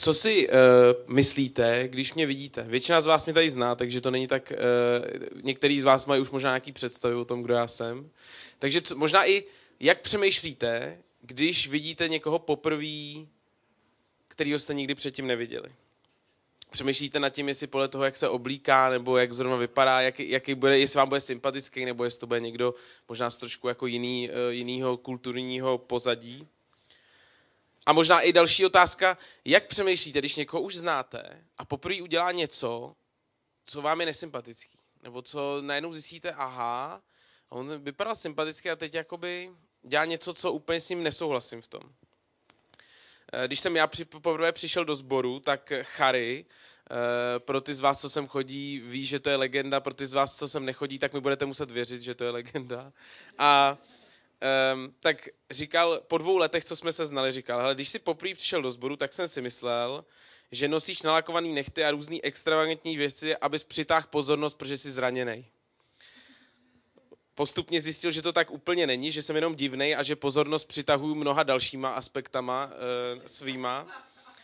Co si myslíte, když mě vidíte? Většina z vás mě tady zná, takže to není tak... některý z vás mají už možná nějaký představy o tom, kdo já jsem. Takže možná i jak přemýšlíte, když vidíte někoho poprvé, kterýho jste nikdy předtím neviděli? Přemýšlíte nad tím, jestli podle toho, jak se oblíká, nebo jak zrovna vypadá, jaký bude, jestli vám bude sympatický, nebo jestli to bude někdo možná z trošku jako jinýho kulturního pozadí. A možná i další otázka, jak přemýšlíte, když někoho už znáte a poprvé udělá něco, co vám je nesympatický, nebo co najednou zjistíte, aha, on vypadal sympaticky a teď jakoby dělá něco, co úplně s ním nesouhlasím v tom. Když jsem já poprvé přišel do sboru, tak Chary, pro ty z vás, co sem chodí, ví, že to je legenda, pro ty z vás, co sem nechodí, tak mi budete muset věřit, že to je legenda. A tak říkal, po 2 letech, co jsme se znali, říkal, hele, když jsi poprvé přišel do sboru, tak jsem si myslel, že nosíš nalakovaný nehty a různý extravagantní věci, abys přitáhl pozornost, protože jsi zraněnej. Postupně zjistil, že to tak úplně není, že jsem jenom divnej a že pozornost přitahuju mnoha dalšíma aspektama svýma.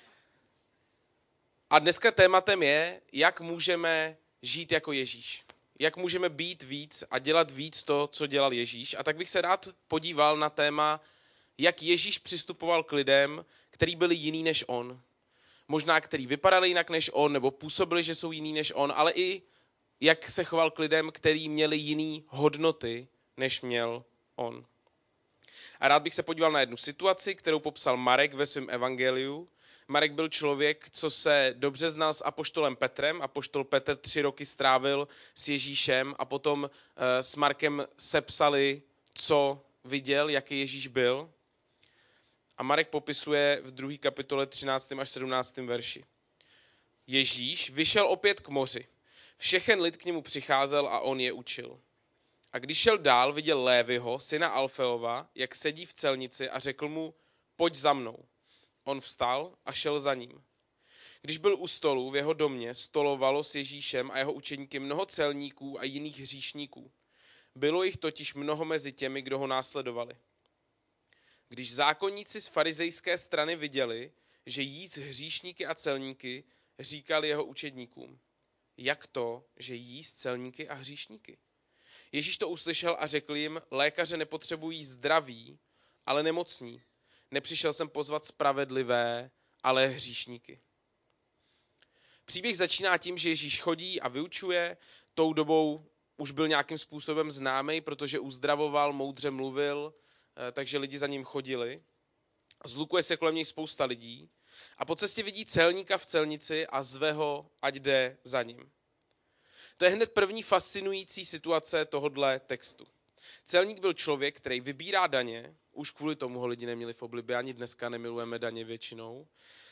A dneska tématem je, jak můžeme žít jako Ježíš. Jak můžeme být víc a dělat víc to, co dělal Ježíš. A tak bych se rád podíval na téma, jak Ježíš přistupoval k lidem, kteří byli jiný než on. Možná, kteří vypadali jinak než on, nebo působili, že jsou jiný než on, ale i jak se choval k lidem, kteří měli jiný hodnoty, než měl on. A rád bych se podíval na jednu situaci, kterou popsal Marek ve svém evangeliu. Marek byl člověk, co se dobře znal s apoštolem Petrem. Apoštol Petr 3 roky strávil s Ježíšem a potom s Markem sepsali, co viděl, jaký Ježíš byl. A Marek popisuje v 2. kapitole 13. až 17. verši. Ježíš vyšel opět k moři. Všechen lid k němu přicházel a on je učil. A když šel dál, viděl Léviho, syna Alfeova, jak sedí v celnici a řekl mu, pojď za mnou. On vstal a šel za ním. Když byl u stolu v jeho domě, stolovalo s Ježíšem a jeho učeníky mnoho celníků a jiných hříšníků. Bylo jich totiž mnoho mezi těmi, kdo ho následovali. Když zákonníci z farizejské strany viděli, že jí s hříšníky a celníky, říkali jeho učedníkům, jak to, že jí s celníky a hříšníky? Ježíš to uslyšel a řekl jim, lékaře nepotřebují zdraví, ale nemocní. Nepřišel jsem pozvat spravedlivé, ale hříšníky. Příběh začíná tím, že Ježíš chodí a vyučuje. Tou dobou už byl nějakým způsobem známý, protože uzdravoval, moudře mluvil, takže lidi za ním chodili. Zlukuje se kolem něj spousta lidí a po cestě vidí celníka v celnici a zve ho, ať jde za ním. To je hned první fascinující situace tohodle textu. Celník byl člověk, který vybírá daně, už kvůli tomu ho lidi neměli v oblibě, ani dneska nemilujeme daně většinou.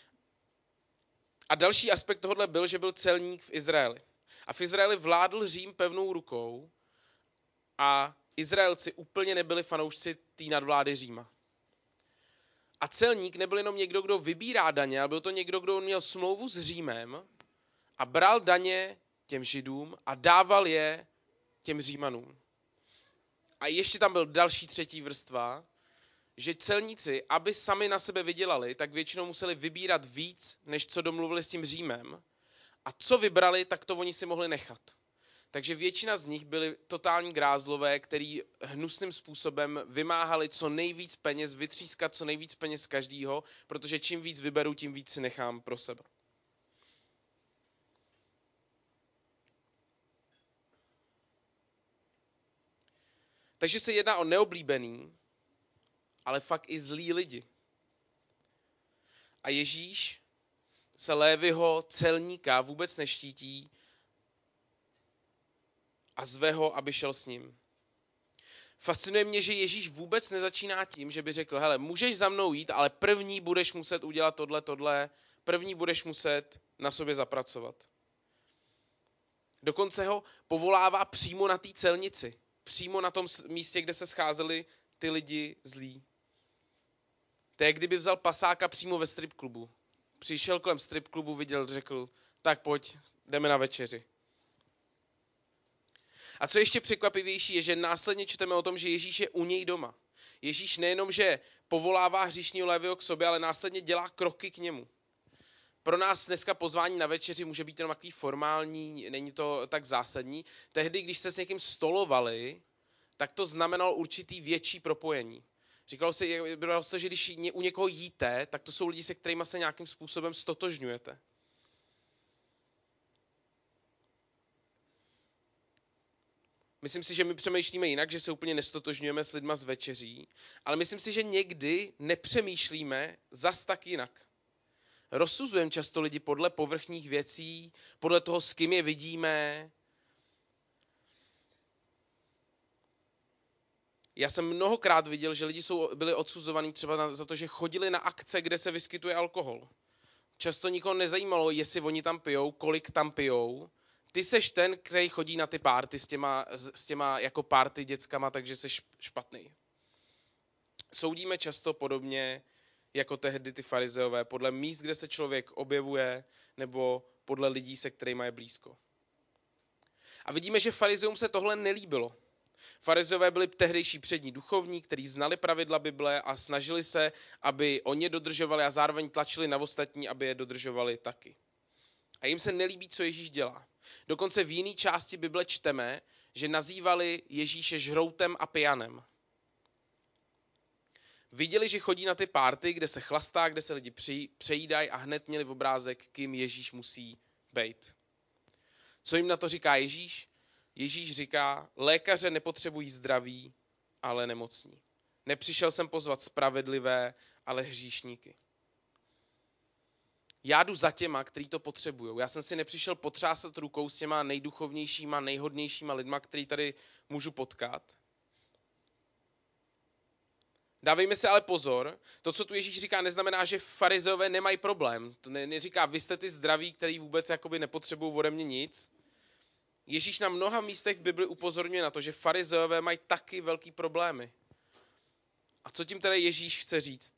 A další aspekt tohodle byl, že byl celník v Izraeli. A v Izraeli vládl Řím pevnou rukou a Izraelci úplně nebyli fanoušci té nadvlády Říma. A celník nebyl jenom někdo, kdo vybírá daně, ale byl to někdo, kdo měl smlouvu s Římem a bral daně těm Židům a dával je těm Římanům. A ještě tam byl další třetí vrstva, že celníci, aby sami na sebe vydělali, tak většinou museli vybírat víc, než co domluvili s tím Římem. A co vybrali, tak to oni si mohli nechat. Takže většina z nich byli totální grázlové, který hnusným způsobem vymáhali co nejvíc peněz, vytřískat co nejvíc peněz z každého, protože čím víc vyberu, tím víc si nechám pro sebe. Takže se jedná o neoblíbený, ale fakt i zlý lidi. A Ježíš se Léviho celníka vůbec neštítí a zve ho, aby šel s ním. Fascinuje mě, že Ježíš vůbec nezačíná tím, že by řekl, hele, můžeš za mnou jít, ale první budeš muset udělat tohle, první budeš muset na sobě zapracovat. Dokonce ho povolává přímo na té celnici, přímo na tom místě, kde se scházeli ty lidi zlí. To je, kdyby vzal pasáka přímo ve strip klubu. Přišel kolem strip klubu, viděl, řekl, tak pojď, jdeme na večeři. A co ještě překvapivější je, že následně čteme o tom, že Ježíš je u něj doma. Ježíš nejenom, že povolává hříšního Léviho k sobě, ale následně dělá kroky k němu. pro nás dneska pozvání na večeři může být jenom takový formální, není to tak zásadní. Tehdy, když se s někým stolovali, tak to znamenalo určitý větší propojení. Říkalo se, že když u někoho jíte, tak to jsou lidi, se kterými se nějakým způsobem stotožňujete. Myslím si, že my přemýšlíme jinak, že se úplně nestotožňujeme s lidma z večeří, ale myslím si, že někdy nepřemýšlíme zas tak jinak. Rozsuzujeme často lidi podle povrchních věcí, podle toho, s kým je vidíme. Já jsem mnohokrát viděl, že lidi byli odsuzovaní třeba za to, že chodili na akce, kde se vyskytuje alkohol. Často nikoho nezajímalo, jestli oni tam pijou, kolik tam pijou. Ty seš ten, který chodí na ty párty s těma jako párty dětskama, takže seš špatný. Soudíme často podobně jako tehdy ty farizeové, podle míst, kde se člověk objevuje, nebo podle lidí, se kterými je blízko. A vidíme, že farizeům se tohle nelíbilo. Farizeové byli tehdejší přední duchovní, kteří znali pravidla Bible a snažili se, aby oni je dodržovali a zároveň tlačili na ostatní, aby je dodržovali taky. A jim se nelíbí, co Ježíš dělá. Dokonce v jiné části Bible čteme, že nazývali Ježíše žroutem a pijanem. Viděli, že chodí na ty párty, kde se chlastá, kde se lidi přejídají a hned měli v obrázek, kým Ježíš musí být. Co jim na to říká Ježíš? Ježíš říká, lékaře nepotřebují zdraví, ale nemocní. Nepřišel jsem pozvat spravedlivé, ale hříšníky. Já jdu za těma, kteří to potřebují. Já jsem si nepřišel potřásat rukou s těma nejduchovnějšíma, nejhodnějšíma lidma, který tady můžu potkat. Dávejme si ale pozor, to, co tu Ježíš říká, neznamená, že farizeové nemají problém. To neříká, vy jste ty zdraví, který vůbec jakoby nepotřebují ode mě nic. Ježíš na mnoha místech v Bibli upozorňuje na to, že farizeové mají taky velký problémy. A co tím tedy Ježíš chce říct?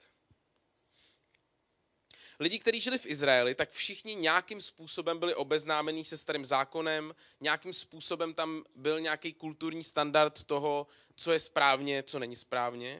Lidi, kteří žili v Izraeli, tak všichni nějakým způsobem byli obeznámení se starým zákonem, nějakým způsobem tam byl nějaký kulturní standard toho, co je správně, co není správně.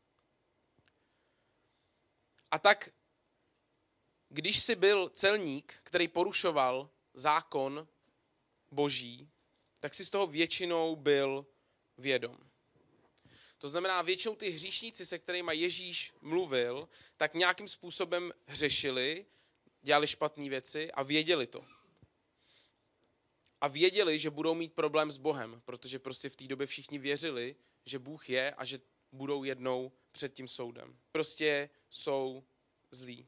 A tak, když jsi byl celník, který porušoval zákon Boží, tak si z toho většinou byl vědom. To znamená, většinou ty hříšníci, se kterými Ježíš mluvil, tak nějakým způsobem hřešili, dělali špatné věci a věděli to. A věděli, že budou mít problém s Bohem, protože prostě v té době všichni věřili, že Bůh je a že budou jednou před tím soudem. Prostě jsou zlí.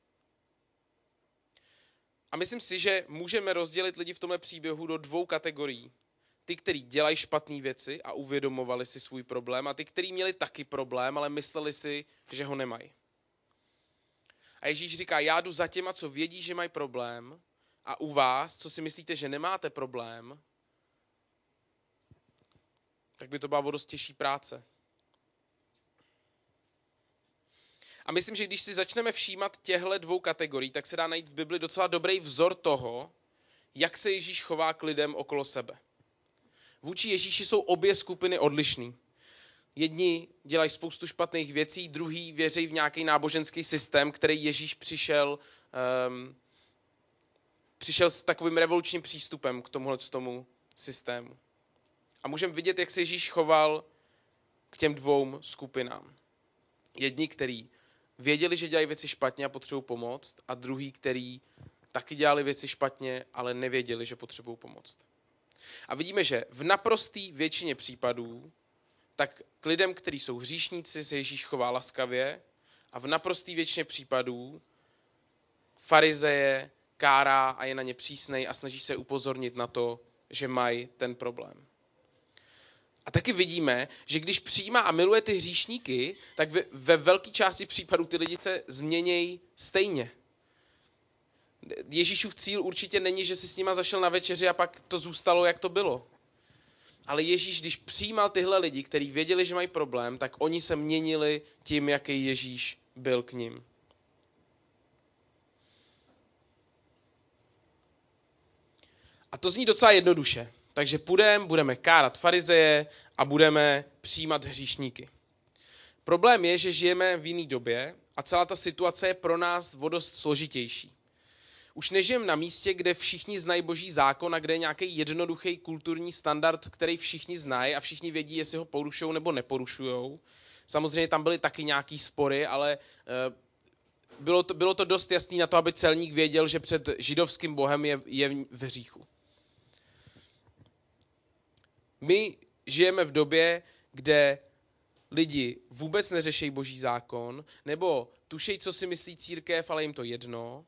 A myslím si, že můžeme rozdělit lidi v tomhle příběhu do dvou kategorií. Ty, kteří dělají špatné věci a uvědomovali si svůj problém, a ty, kteří měli taky problém, ale mysleli si, že ho nemají. A Ježíš říká, já jdu za těma, co vědí, že mají problém, a u vás, co si myslíte, že nemáte problém, tak by to byla o dost těžší práce. A myslím, že když si začneme všímat těchto dvou kategorií, tak se dá najít v Bibli docela dobrý vzor toho, jak se Ježíš chová k lidem okolo sebe. Vůči Ježíši jsou obě skupiny odlišný. Jedni dělají spoustu špatných věcí, druhý věří v nějaký náboženský systém, který Ježíš přišel s takovým revolučním přístupem k tomu systému. A můžeme vidět, jak se Ježíš choval k těm dvou skupinám. Jedni, kteří věděli, že dělají věci špatně a potřebují pomoct, a druhý, kteří taky dělali věci špatně, ale nevěděli, že potřebují pomoct. A vidíme, že v naprosté většině případů tak k lidem, kteří jsou hříšníci, se Ježíš chová laskavě, a v naprosté většině případů farizeje kárá a je na ně přísnej a snaží se upozornit na to, že mají ten problém. A taky vidíme, že když přijímá a miluje ty hříšníky, tak ve velké části případů ty lidi se změnějí stejně. Ježíšův cíl určitě není, že si s nima zašel na večeři a pak to zůstalo, jak to bylo. Ale Ježíš, když přijímal tyhle lidi, kteří věděli, že mají problém, tak oni se měnili tím, jaký Ježíš byl k nim. A to zní docela jednoduše. Takže budeme kárat farizeje a budeme přijímat hříšníky. Problém je, že žijeme v jiné době a celá ta situace je pro nás o dost složitější. Už nežijeme na místě, kde všichni znají boží zákon a kde je nějaký jednoduchý kulturní standard, který všichni znají a všichni vědí, jestli ho porušují nebo neporušují. Samozřejmě tam byly taky nějaký spory, ale bylo to dost jasný na to, aby celník věděl, že před židovským bohem je v hříchu. My žijeme v době, kde lidi vůbec neřeší boží zákon, nebo tušejí, co si myslí církev, ale jim to jedno.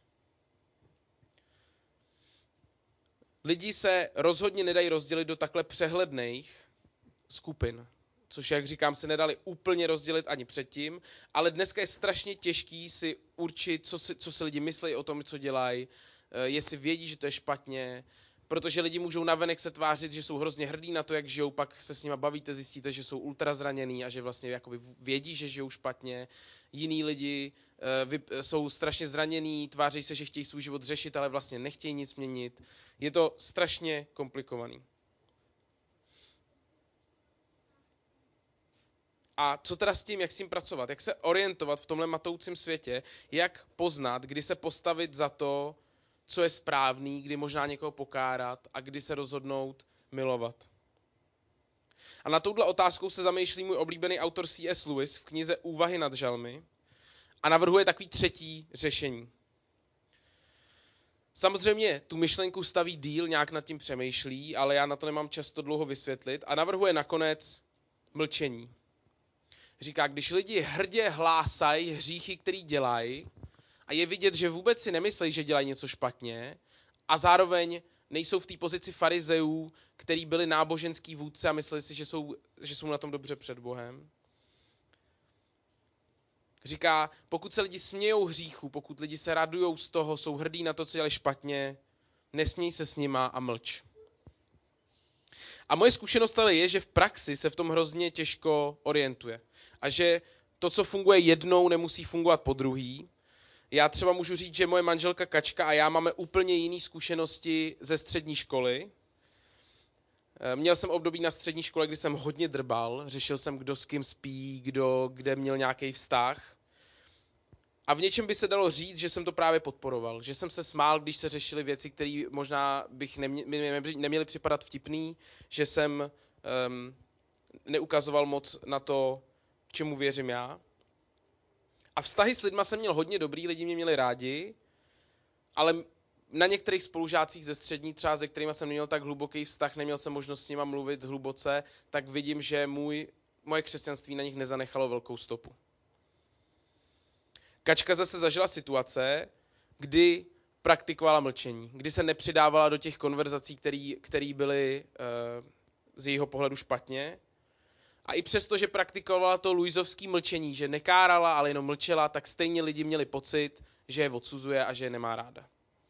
Lidi se rozhodně nedají rozdělit do takhle přehledných skupin, což, jak říkám, se nedali úplně rozdělit ani předtím, ale dneska je strašně těžký si určit, co si lidi myslí o tom, co dělají, jestli vědí, že to je špatně, protože lidi můžou navenek se tvářit, že jsou hrozně hrdí na to, jak žijou, pak se s nima bavíte, zjistíte, že jsou ultra zraněný a že vlastně jakoby vědí, že žijou špatně. Jiní lidi jsou strašně zraněný, tváří se, že chtějí svůj život řešit, ale vlastně nechtějí nic měnit. Je to strašně komplikovaný. A co teda s tím, jak s tím pracovat? Jak se orientovat v tomhle matoucím světě? Jak poznat, kdy se postavit za to, co je správný, kdy možná někoho pokárat a kdy se rozhodnout milovat? A na touhle otázkou se zamýšlí můj oblíbený autor C.S. Lewis v knize Úvahy nad žalmy a navrhuje takový třetí řešení. Samozřejmě tu myšlenku staví díl, nějak nad tím přemýšlí, ale já na to nemám často dlouho vysvětlit a navrhuje nakonec mlčení. Říká, když lidi hrdě hlásají hříchy, který dělají, a je vidět, že vůbec si nemyslí, že dělají něco špatně, a zároveň nejsou v té pozici farizejů, který byli náboženský vůdce a mysleli si, že jsou na tom dobře před Bohem. Říká, pokud se lidi smějou hříchu, pokud lidi se radujou z toho, jsou hrdí na to, co dělají špatně, nesměj se s nima a mlč. A moje zkušenost ale je, že v praxi se v tom hrozně těžko orientuje. A že to, co funguje jednou, nemusí fungovat po druhý. Já třeba můžu říct, že moje manželka Kačka a já máme úplně jiné zkušenosti ze střední školy. Měl jsem období na střední škole, kdy jsem hodně drbal, řešil jsem, kdo s kým spí, kdo kde měl nějaký vztah. A v něčem by se dalo říct, že jsem to právě podporoval. Že jsem se smál, když se řešily věci, které možná bych neměly připadat vtipný, že jsem neukazoval moc na to, čemu věřím já. A vztahy s lidma jsem měl hodně dobrý, lidi mě měli rádi, ale na některých spolužácích ze střední, třeba se kterými jsem neměl tak hluboký vztah, neměl jsem možnost s nima mluvit hluboce, tak vidím, že moje křesťanství na nich nezanechalo velkou stopu. Kačka zase zažila situace, kdy praktikovala mlčení, kdy se nepřidávala do těch konverzací, které byly z jejího pohledu špatně. A i přesto, že praktikovala to luizovské mlčení, že nekárala, ale jenom mlčela, tak stejně lidi měli pocit, že je odsuzuje a že je nemá ráda.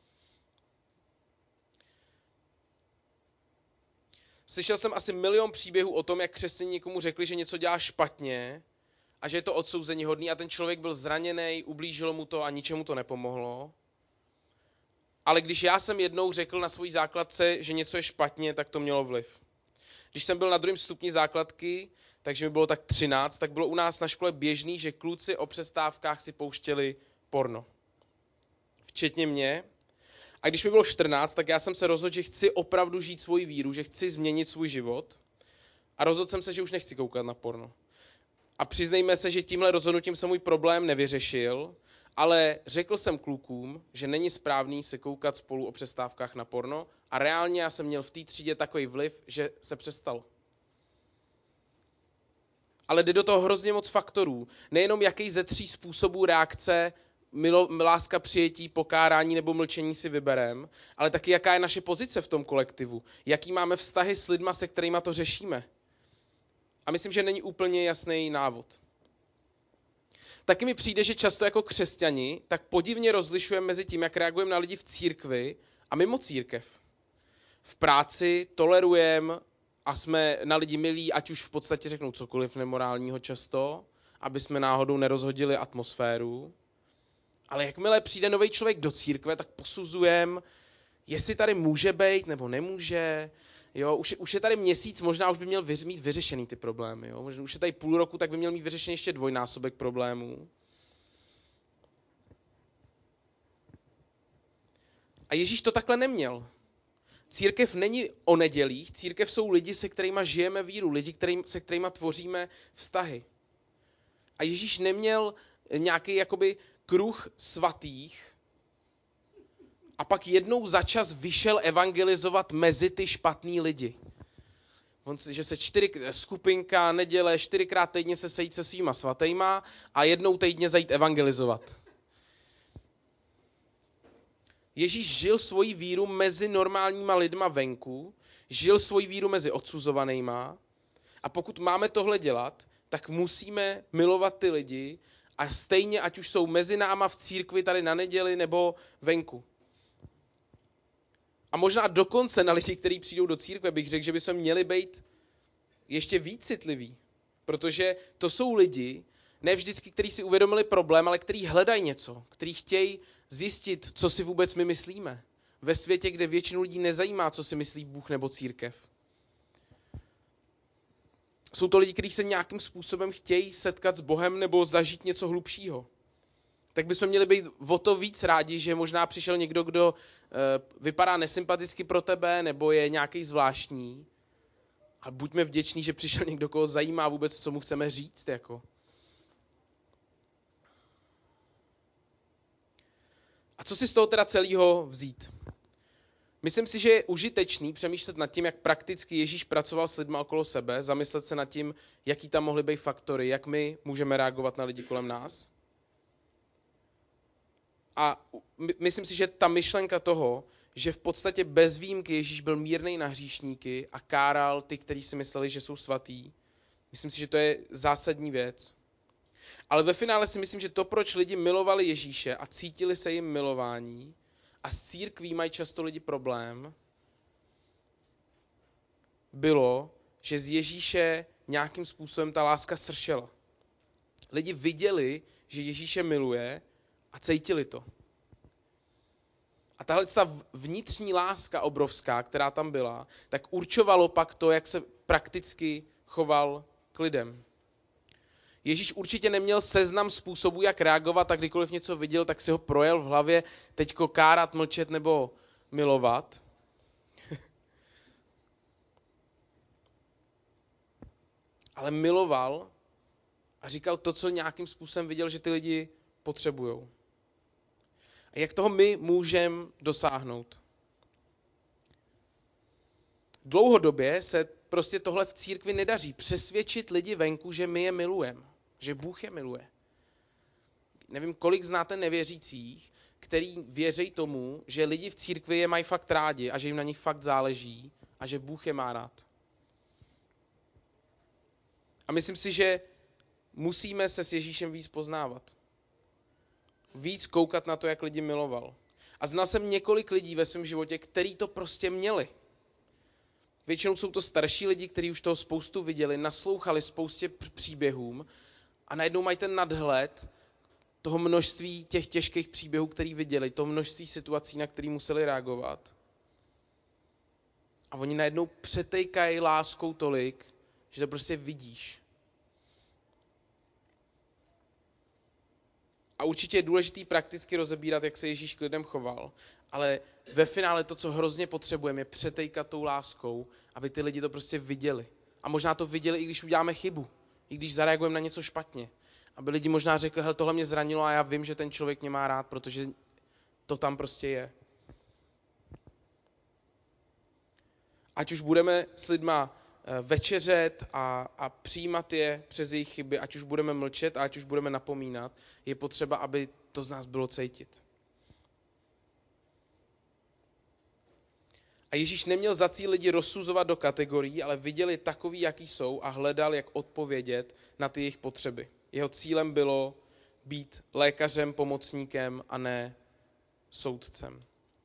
Slyšel jsem asi 1 milion příběhů o tom, jak křesťané někomu řekli, že něco dělá špatně a že je to odsouzení hodný a ten člověk byl zraněný, ublížilo mu to a ničemu to nepomohlo. Ale když já jsem jednou řekl na svojí základce, že něco je špatně, tak to mělo vliv. Když jsem byl na 2. stupni základky, takže mi bylo tak 13, tak bylo u nás na škole běžný, že kluci o přestávkách si pouštěli porno. Včetně mě. A když mi bylo 14, tak já jsem se rozhodl, že chci opravdu žít svoji víru, že chci změnit svůj život. A rozhodl jsem se, že už nechci koukat na porno. A přiznejme se, že tímhle rozhodnutím jsem můj problém nevyřešil, ale řekl jsem klukům, že není správný se koukat spolu o přestávkách na porno a reálně já jsem měl v té třídě takový vliv, že se přestalo. Ale jde do toho hrozně moc faktorů. Nejenom jaký ze 3 způsobů reakce, láska, přijetí, pokárání nebo mlčení si vyberem, ale taky jaká je naše pozice v tom kolektivu. Jaký máme vztahy s lidma, se kterýma to řešíme. A myslím, že není úplně jasný návod. Taky mi přijde, že často jako křesťani tak podivně rozlišujeme mezi tím, jak reagujeme na lidi v církvi a mimo církev. V práci tolerujeme a jsme na lidi milí, ať už v podstatě řeknou cokoliv nemorálního často, aby jsme náhodou nerozhodili atmosféru. Ale jakmile přijde nový člověk do církve, tak posuzujeme, jestli tady může být nebo nemůže. Jo, už je tady měsíc, možná už by měl mít vyřešený ty problémy. Jo? Možná už je tady půl roku, tak by měl mít vyřešený ještě 2násobek problémů. A Ježíš to takhle neměl. Církev není o nedělích, církev jsou lidi, se kterými žijeme víru, lidi, se kterými tvoříme vztahy. A Ježíš neměl nějaký jakoby kruh svatých a pak jednou za čas vyšel evangelizovat mezi ty špatný lidi. Že se skupinka, neděle, 4krát týdně se sejít se svýma svatejma a jednou týdně zajít evangelizovat. Ježíš žil svoji víru mezi normálníma lidma venku, žil svoji víru mezi odsuzovanýma a pokud máme tohle dělat, tak musíme milovat ty lidi a stejně, ať už jsou mezi náma v církvi tady na neděli nebo venku. A možná dokonce na lidi, kteří přijdou do církve, bych řekl, že bychom měli být ještě víc citliví. Protože to jsou lidi, ne vždycky, kteří si uvědomili problém, ale kteří hledají něco, kteří chtějí zjistit, co si vůbec my myslíme. Ve světě, kde většinu lidí nezajímá, co si myslí Bůh nebo církev. Jsou to lidi, kteří se nějakým způsobem chtějí setkat s Bohem nebo zažít něco hlubšího. Tak bychom měli být o to víc rádi, že možná přišel někdo, kdo vypadá nesympaticky pro tebe nebo je nějaký zvláštní. Ale buďme vděční, že přišel někdo, koho zajímá vůbec, co mu chceme říct. Jako. A co si z toho teda celého vzít? Myslím si, že je užitečný přemýšlet nad tím, jak prakticky Ježíš pracoval s lidmi okolo sebe, zamyslet se nad tím, jaký tam mohly být faktory, jak my můžeme reagovat na lidi kolem nás. A myslím si, že ta myšlenka toho, že v podstatě bez výjimky Ježíš byl mírnej na hříšníky a káral ty, kteří si mysleli, že jsou svatý, myslím si, že to je zásadní věc. Ale ve finále si myslím, že to, proč lidi milovali Ježíše a cítili se jim milování, a s církví mají často lidi problém, bylo, že z Ježíše nějakým způsobem ta láska sršela. Lidi viděli, že Ježíše miluje a cítili to. A tahle ta vnitřní láska obrovská, která tam byla, tak určovalo pak to, jak se prakticky choval k lidem. Ježíš určitě neměl seznam způsobů, jak reagovat, a kdykoliv něco viděl, tak si ho projel v hlavě, teďko kárat, mlčet nebo milovat. Ale miloval a říkal to, co nějakým způsobem viděl, že ty lidi potřebujou. A jak toho my můžeme dosáhnout? Dlouhodobě se prostě tohle v církvi nedaří. Přesvědčit lidi venku, že my je milujeme, že Bůh je miluje. Nevím, kolik znáte nevěřících, který věří tomu, že lidi v církvi je mají fakt rádi a že jim na nich fakt záleží a že Bůh je má rád. A myslím si, že musíme se s Ježíšem víc poznávat. Víc koukat na to, jak lidi miloval. A znal jsem několik lidí ve svém životě, kteří to prostě měli. Většinou jsou to starší lidi, kteří už toho spoustu viděli, naslouchali spoustě příběhům a najednou mají ten nadhled toho množství těch těžkých příběhů, který viděli, toho množství situací, na které museli reagovat. A oni najednou přetejkají láskou tolik, že to prostě vidíš. A určitě je důležitý prakticky rozebírat, jak se Ježíš k lidem choval, ale ve finále to, co hrozně potřebujeme, je přetejkat tou láskou, aby ty lidi to prostě viděli. A možná to viděli, i když uděláme chybu, i když zareagujeme na něco špatně. Aby lidi možná řekli, hele, tohle mě zranilo a já vím, že ten člověk mě má rád, protože to tam prostě je. Ať už budeme s lidma večeřet a přijímat je přes jejich chyby, ať už budeme mlčet a ať už budeme napomínat, je potřeba, aby to z nás bylo cítit. A Ježíš neměl za cíl lidi rozsuzovat do kategorií, ale viděl je takový, jaký jsou a hledal, jak odpovědět na ty jejich potřeby. Jeho cílem bylo být lékařem, pomocníkem a ne soudcem.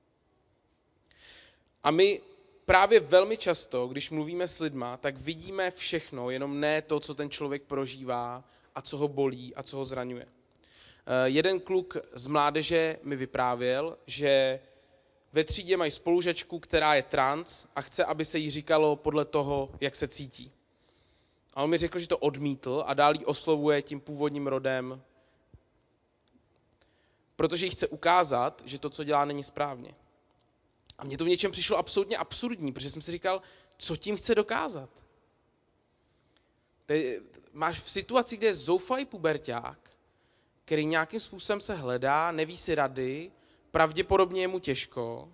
A my právě velmi často, když mluvíme s lidma, tak vidíme všechno, jenom ne to, co ten člověk prožívá a co ho bolí a co ho zraňuje. Jeden kluk z mládeže mi vyprávěl, že ve třídě mají spolužačku, která je trans a chce, aby se jí říkalo podle toho, jak se cítí. A on mi řekl, že to odmítl a dál jí oslovuje tím původním rodem, protože jí chce ukázat, že to, co dělá, není správně. A mně to v něčem přišlo absolutně absurdní, protože jsem si říkal, co tím chce dokázat. Máš v situaci, kde je zoufalý puberťák, který nějakým způsobem se hledá, neví si rady, pravděpodobně je mu těžko.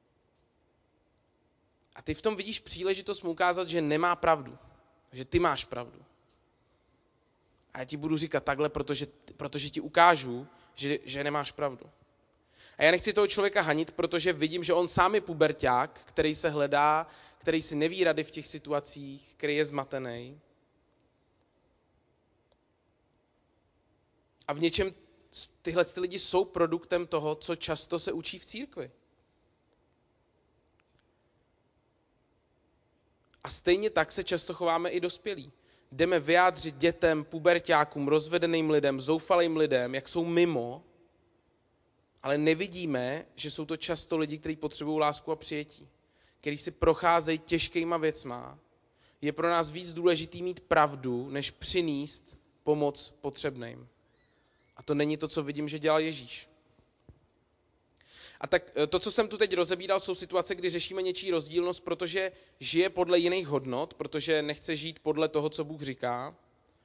A ty v tom vidíš příležitost mu ukázat, že nemá pravdu, že ty máš pravdu. A já ti budu říkat takhle, protože ti ukážu, že nemáš pravdu. A já nechci toho člověka hanit, protože vidím, že on sám je puberťák, který se hledá, který si neví rady v těch situacích, který je zmatený. A v něčem tyhle lidi jsou produktem toho, co často se učí v církvi. A stejně tak se často chováme i dospělí. Jdeme vyjádřit dětem, puberťákům, rozvedeným lidem, zoufalým lidem, jak jsou mimo, ale nevidíme, že jsou to často lidi, kteří potřebují lásku a přijetí, kteří si procházejí těžkýma věcma. Je pro nás víc důležitý mít pravdu, než přinést pomoc potřebným. A to není to, co vidím, že dělal Ježíš. A tak to, co jsem tu teď rozebíral, jsou situace, kdy řešíme něčí rozdílnost, protože žije podle jiných hodnot, protože nechce žít podle toho, co Bůh říká.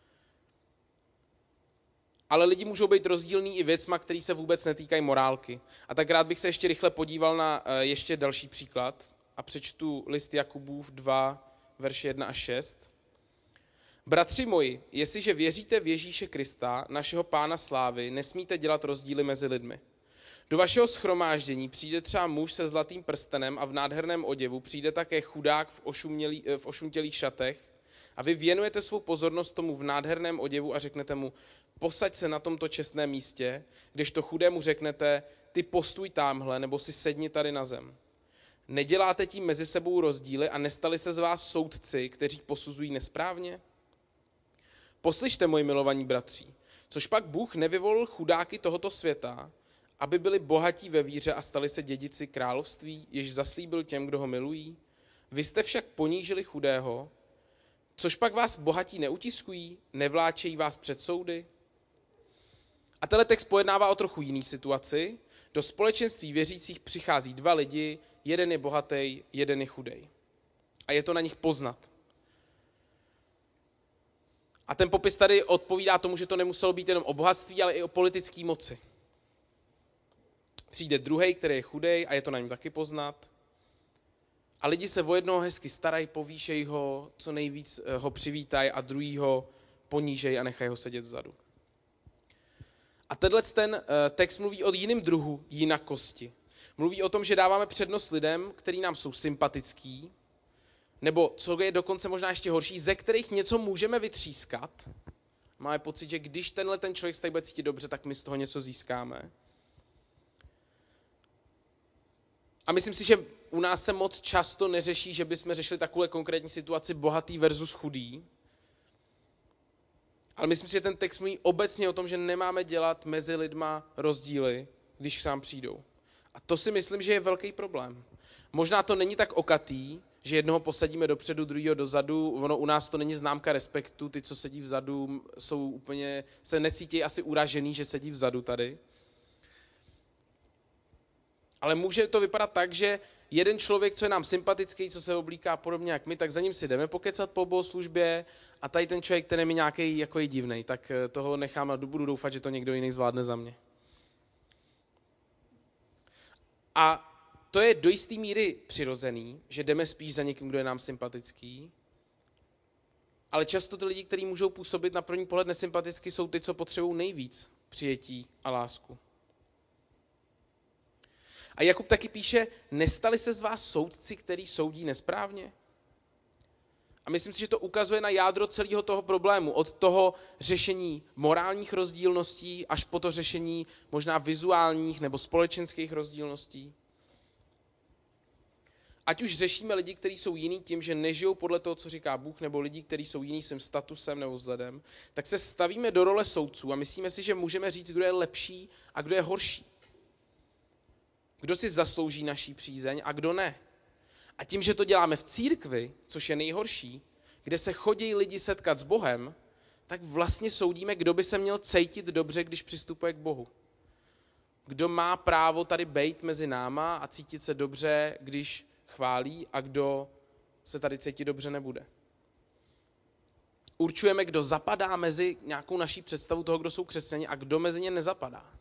Ale lidi můžou být rozdílní i věcma, které se vůbec netýkají morálky. A tak rád bych se ještě rychle podíval na ještě další příklad a přečtu list Jakubův 2, verše 1 až 6. Bratři moji, jestliže věříte v Ježíše Krista, našeho Pána slávy, nesmíte dělat rozdíly mezi lidmi. Do vašeho shromáždění přijde třeba muž se zlatým prstenem a v nádherném oděvu, přijde také chudák v ošuntělých šatech a vy věnujete svou pozornost tomu v nádherném oděvu a řeknete mu, posaď se na tomto čestném místě, kdežto chudému řeknete, ty postůj támhle nebo si sedni tady na zem. Neděláte tím mezi sebou rozdíly a nestali se z vás soudci, kteří posuzují nesprávně? Poslyšte, moji milovaní bratří, což pak Bůh nevyvolil chudáky tohoto světa, aby byli bohatí ve víře a stali se dědici království, jež zaslíbil těm, kdo ho milují. Vy jste však ponížili chudého, což pak vás bohatí neutiskují, nevláčejí vás před soudy. A tenhle text pojednává o trochu jiný situaci. Do společenství věřících přichází dva lidi, jeden je bohatý, jeden je chudej. A je to na nich poznat. A ten popis tady odpovídá tomu, že to nemuselo být jenom o bohatství, ale i o politické moci. Přijde druhej, který je chudej a je to na něm taky poznat. A lidi se o jednoho hezky starají, povýšejí ho, co nejvíc ho přivítají a druhý ho ponížejí a nechají ho sedět vzadu. A tenhle ten text mluví o jiném druhu jinakosti. Mluví o tom, že dáváme přednost lidem, kteří nám jsou sympatický, nebo co je dokonce možná ještě horší, ze kterých něco můžeme vytřískat. Máme pocit, že když ten člověk se tady bude cítit dobře, tak my z toho něco získáme. A myslím si, že u nás se moc často neřeší, že bychom řešili takovou konkrétní situaci bohatý versus chudý. Ale myslím si, že ten text mluví obecně o tom, že nemáme dělat mezi lidma rozdíly, když k nám přijdou. A to si myslím, že je velký problém. Možná to není tak okatý, že jednoho posadíme dopředu, druhýho dozadu. Ono u nás to není známka respektu, ty, co sedí vzadu, jsou úplně, se necítí asi uražený, že sedí vzadu tady. Ale může to vypadat tak, že jeden člověk, co je nám sympatický, co se oblíká podobně jak my, tak za ním si jdeme pokecat po bohoslužbě a tady ten člověk, ten je mi nějaký jako divnej, tak toho nechám a budu doufat, že to někdo jiný zvládne za mě. A to je do jisté míry přirozený, že jdeme spíš za někým, kdo je nám sympatický, ale často ty lidi, kteří můžou působit na první pohled nesympaticky, jsou ty, co potřebují nejvíc přijetí a lásku. A Jakub taky píše, nestali se z vás soudci, který soudí nesprávně? A myslím si, že to ukazuje na jádro celého toho problému. Od toho řešení morálních rozdílností až po to řešení možná vizuálních nebo společenských rozdílností. Ať už řešíme lidi, kteří jsou jiní tím, že nežijou podle toho, co říká Bůh, nebo lidi, kteří jsou jiní svým statusem nebo vzhledem, tak se stavíme do role soudců a myslíme si, že můžeme říct, kdo je lepší a kdo je horší. Kdo si zaslouží naší přízeň a kdo ne. A tím, že to děláme v církvi, což je nejhorší, kde se chodí lidi setkat s Bohem, tak vlastně soudíme, kdo by se měl cítit dobře, když přistupuje k Bohu. kdo má právo tady bejt mezi náma a cítit se dobře, když chválí, a kdo se tady cítit dobře nebude. Určujeme, kdo zapadá mezi nějakou naší představu toho, kdo jsou křesťani, a kdo mezi ně nezapadá.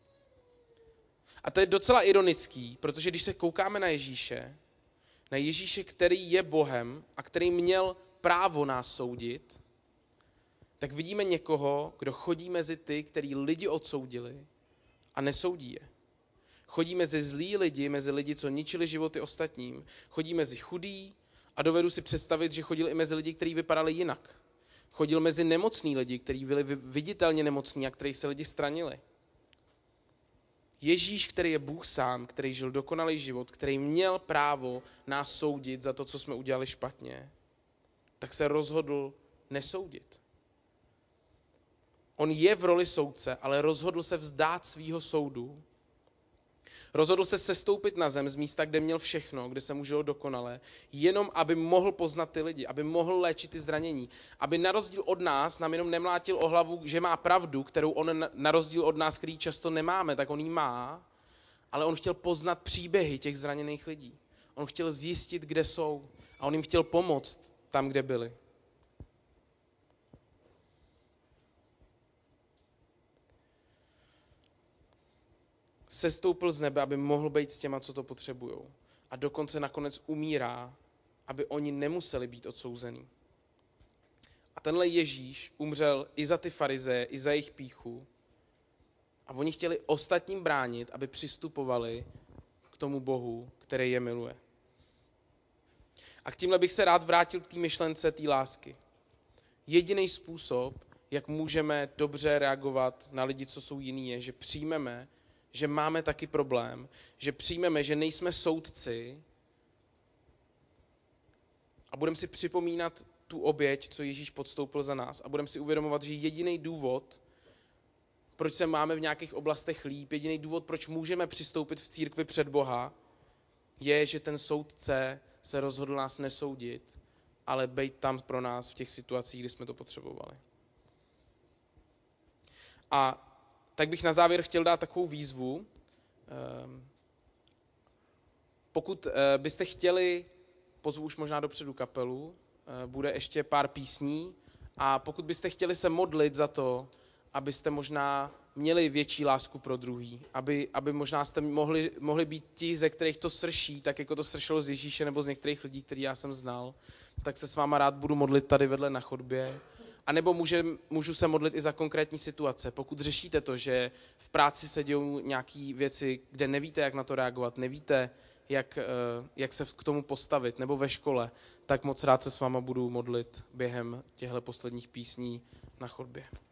A to je docela ironický, protože když se koukáme na Ježíše, který je Bohem a který měl právo nás soudit, tak vidíme někoho, kdo chodí mezi ty, který lidi odsoudili a nesoudí je. Chodí mezi zlí lidi, mezi lidi, co ničili životy ostatním. Chodí mezi chudý a dovedu si představit, že chodil i mezi lidi, kteří vypadali jinak. Chodil mezi nemocný lidi, kteří byli viditelně nemocní a kterých se lidi stranili. Ježíš, který je Bůh sám, který žil dokonalý život, který měl právo nás soudit za to, co jsme udělali špatně, tak se rozhodl nesoudit. On je v roli soudce, ale rozhodl se vzdát svýho soudu. Rozhodl se sestoupit na zem z místa, kde měl všechno, kde se mu žilo dokonale, jenom aby mohl poznat ty lidi, aby mohl léčit ty zranění, aby na rozdíl od nás nám jenom nemlátil o hlavu, že má pravdu, kterou on na rozdíl od nás, který často nemáme, tak on ji má, ale on chtěl poznat příběhy těch zraněných lidí. On chtěl zjistit, kde jsou, a on jim chtěl pomoct tam, kde byli. Sestoupil z nebe, aby mohl být s těma, co to potřebujou. A dokonce nakonec umírá, aby oni nemuseli být odsouzený. A tenhle Ježíš umřel i za ty farizeje, i za jejich pýchu. A oni chtěli ostatním bránit, aby přistupovali k tomu Bohu, který je miluje. A k tímhle bych se rád vrátil k té myšlence té lásky. Jediný způsob, jak můžeme dobře reagovat na lidi, co jsou jiný, je, že přijmeme, že máme taky problém, že přijmeme, že nejsme soudci a budeme si připomínat tu oběť, co Ježíš podstoupil za nás, a budeme si uvědomovat, že jediný důvod, proč se máme v nějakých oblastech líp, jediný důvod, proč můžeme přistoupit v církvi před Boha, je, že ten soudce se rozhodl nás nesoudit, ale být tam pro nás v těch situacích, kdy jsme to potřebovali. A tak bych na závěr chtěl dát takovou výzvu. Pokud byste chtěli, pozvu už možná dopředu kapelu, bude ještě pár písní, a pokud byste chtěli se modlit za to, abyste možná měli větší lásku pro druhý, aby možná jste mohli být ti, ze kterých to srší, tak jako to sršelo z Ježíše nebo z některých lidí, který já jsem znal, tak se s váma rád budu modlit tady vedle na chodbě. A nebo můžu se modlit i za konkrétní situace. Pokud řešíte to, že v práci se dějou nějaké věci, kde nevíte, jak na to reagovat, nevíte, jak se k tomu postavit, nebo ve škole, tak moc rád se s váma budu modlit během těchto posledních písní na chodbě.